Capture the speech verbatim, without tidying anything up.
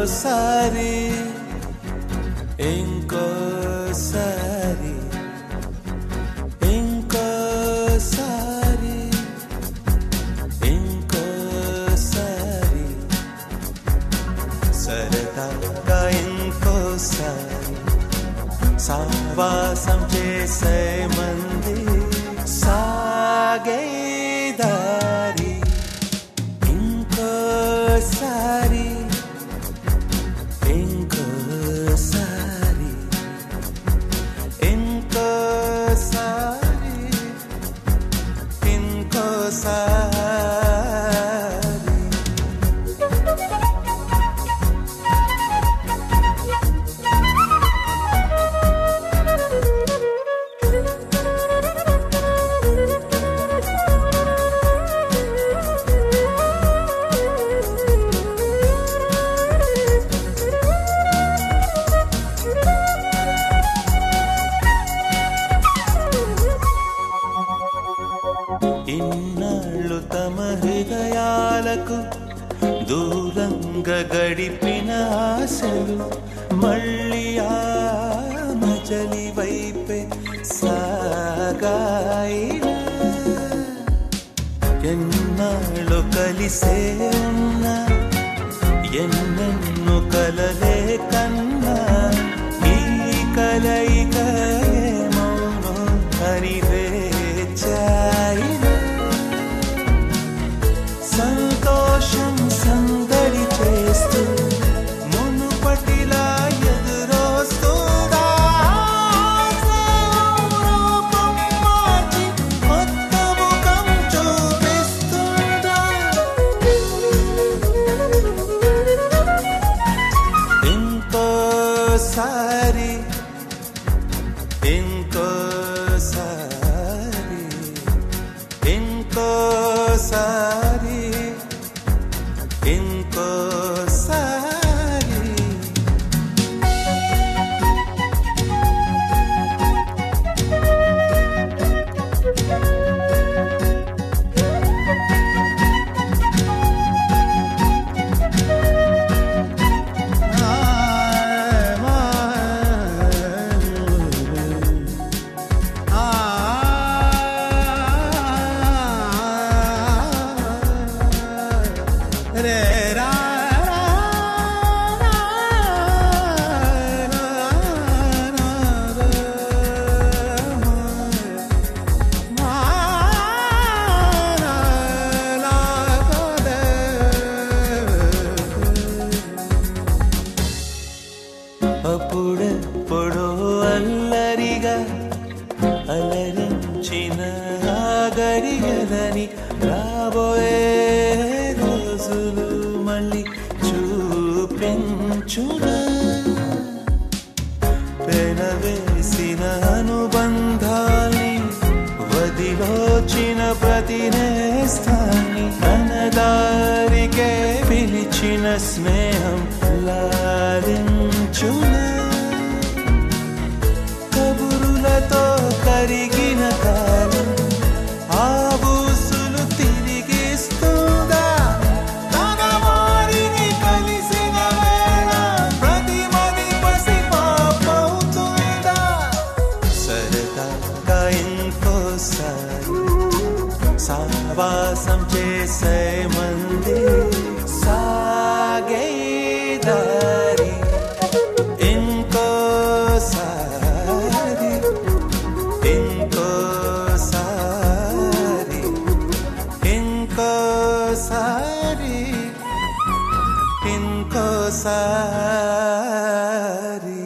ఇంకోసారి ఇంకోసారి ఇంకోసారి ఇంకోసారి సరదాగా ఇంకోసారి సావాసం చేసే మంది సాగే దారి ఇంకోసారి ఇంకోసారి ఇంకోసారి ఇంకోసారి ఇన్నాళ్ళు తమ హృదయాలకు దూరంగా గడిపిన ఆశలు మళ్ళీ ఆ మజలి వైపే సాగాయిలా ఎన్నాళ్ళు కలిసే ఉన్నా ఎన్నెన్నో కలలే కన్నా ఈ కలయిక ఏమౌనో అని వేచాయిలా సంతోషం సందడి చేస్తూ మునుపటిలా ఎదురొస్తుందా రూపం మార్చి కొత్త ముఖం చూపిస్తుందా ఇంకోసారి ఇంకోసారి ఇంకోసారి ఇంకోసారి రే రా అప్పుడెప్పుడో అల్లరిగా అలరించిన ఆ గడియలని రాబోయే రోజులు మళ్ళీ చూపించునా పెనవేసిన అనుబంధాన్ని వదిలోచిన ప్రతి నేస్తాన్ని తన దారికే పిలిచిన స్నేహం లాలించునా కబురులతో కరిగిన కాలం ఆ బూసులు తిరిగిస్తుందా తన వారిని కలిసిన వేళ ప్రతి మది పసిపాపవుతుందా సరదాగా ఇంకోసారి సావాసం చేసే మంది సాగే దారి ఇంకోసారి ఇంకోసారి ఇంకోసారి ఇంకోసారి